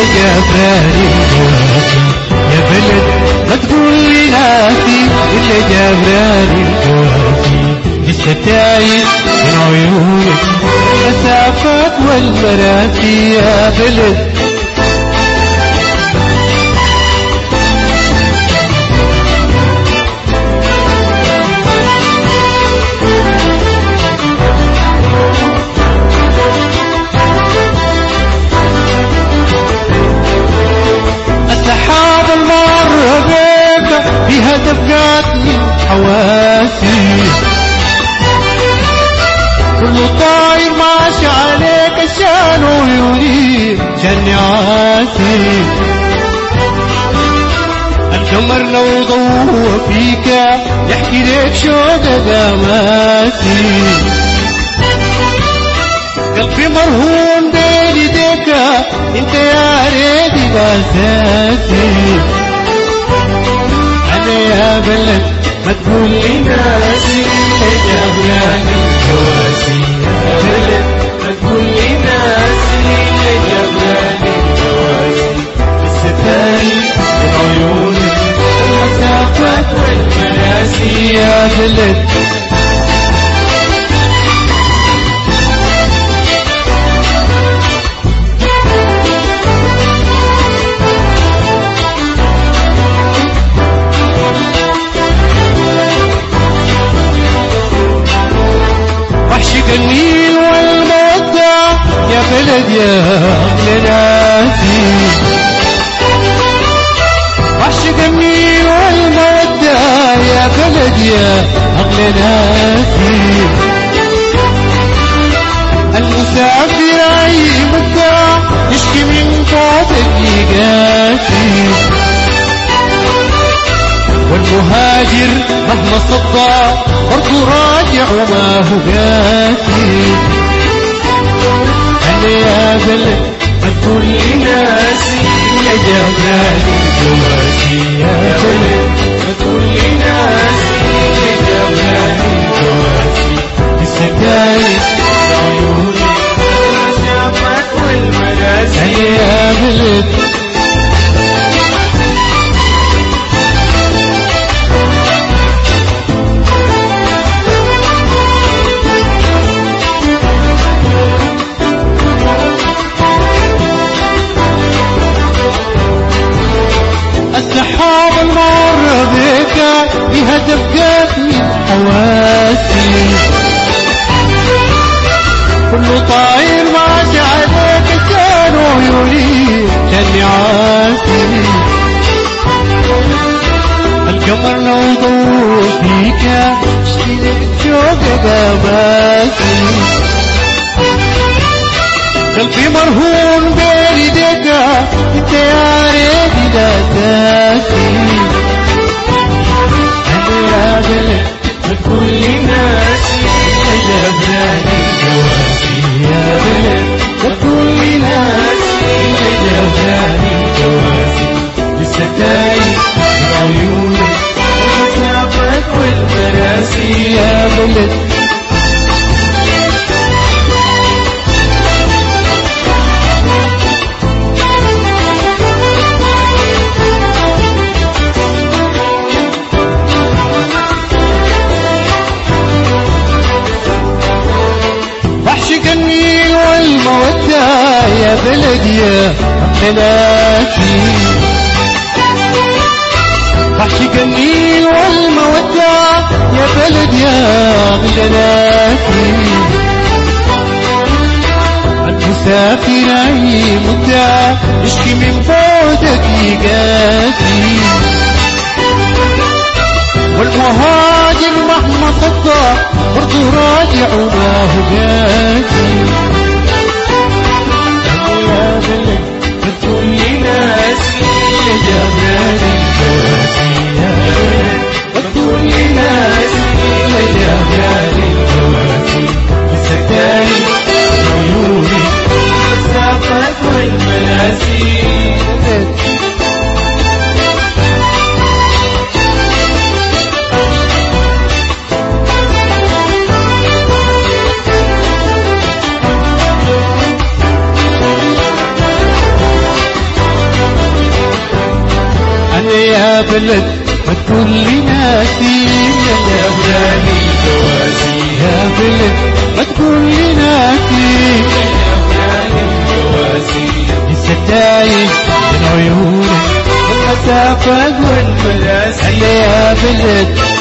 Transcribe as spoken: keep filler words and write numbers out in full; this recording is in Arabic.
جبراني القاسي يا بلد ما تقول لي ناسي إلا جبراني القاسي لسه تايه من عيونك المسافات والمراسي يا بلد السحاب المر بيك فيها دفقات من حواسي كل طاير ماشي عليك عشان عيوني عشان عاسي القمر لو ضوى فيك يحكي لك شوق قاماتي قلبي مرهون بين يديك انت يا ريدي باساتي انا يا بلد ما تقول لي ناسي يا جبراني القاسي يا بلد ما تقول لي ناسي يا جبراني القاسي لسه تايه من عيونك المسافات والمناسي يا بلد النيل والمودة يا بلد يا أغلى ناسي وحشق النيل والمودة يا بلد يا أغلى ناسي المسافر أي مدة يشكي من فوتك يقاسي والمهاجر مهما صدى برضو راجع وما هو قاسي أنا يا بلد ما تقول لي ناسي يا جبراني القاسي يا بلد ما تقول لي ناسي يا جبراني القاسي لسه تايه عيوني المسافات والمناسي أنا يا بلد السحاب المر بك بها دفقات من حواسي كل طاير ماشي عليك كان عيوني كان عاسي القمر لو ضوء فيك اشتي لك شوق قاماتي قلبي مرهون بين يديك انت يا ريدي لا تاسي انا يا بلد ما تقول لي ناسي يا جبراني القاسي يا بلد ما تقول لي ناسي يا جبراني القاسي لسه تايه من عيونك المسافات والمراسي يا بلد النيل والمودة يا بلدي يا حلاتي وحشق النيل والمودة يا بلدي يا غلالاتي المسافر أي مدة يشكي من بعدك يقاسي والمهاجر مهما صدى برضو راجع وما هو قاسي يا بلد ما تقول لي ناسي يا جبراني القاسي يا بلد ما تقول لي ناسي يا جبراني القاسي لسه تايه عيوني المسافات والمناسي بلد ما تكون لناسي يا لبناني جوازي يا بلد ما تكون لناسي يا لبناني جوازي لسه تايه من عيونك المسافة والملاسي هلا يا بلد